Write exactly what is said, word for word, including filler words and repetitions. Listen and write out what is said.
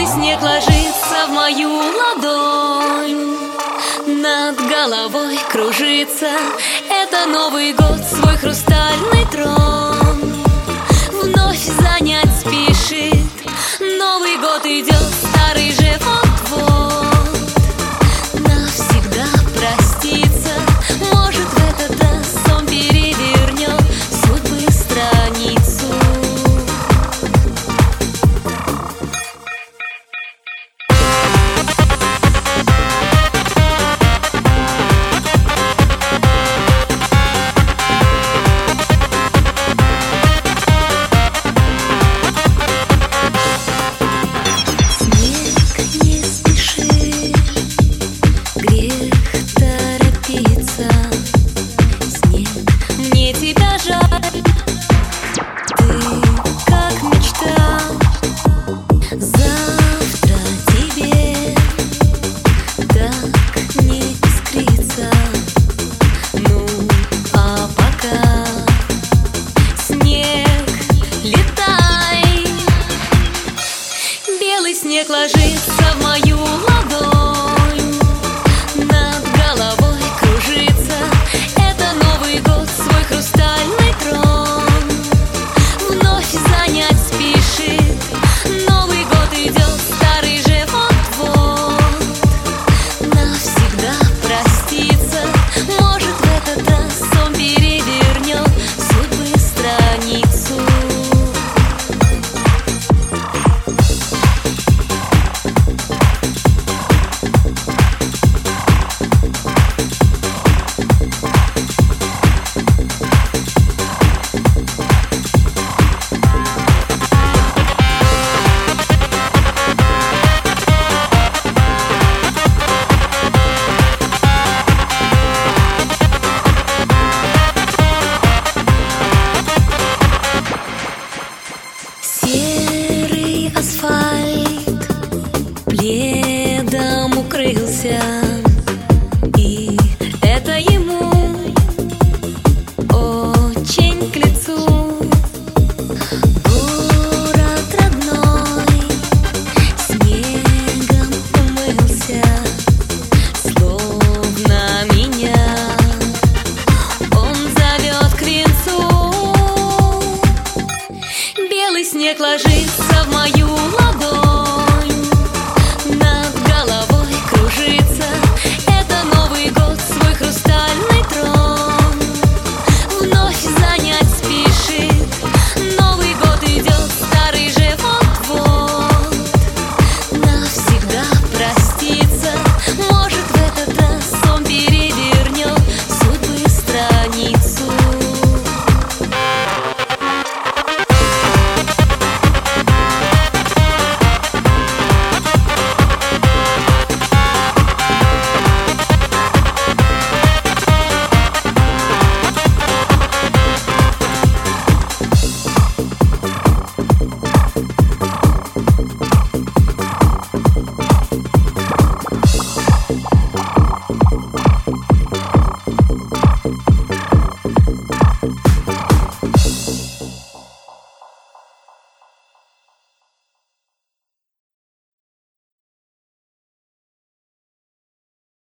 Белый снег ложится в мою ладонь, над головой кружится. Это Новый год, свой хрустальный трон вновь занять спешит. Новый год идет, старый же вот-вот навсегда проститься. Может, в этот раз он перевернет судьбы страницу. Снег ложится в мою ладонь, над головой кружится. Это Новый год, свой хрустальный трон вновь занять спешит. Новый год идет, старый же вот-вот навсегда проститься. Может, в этот раз он перевернет судьбы страницу. Серый асфальт пледом укрылся.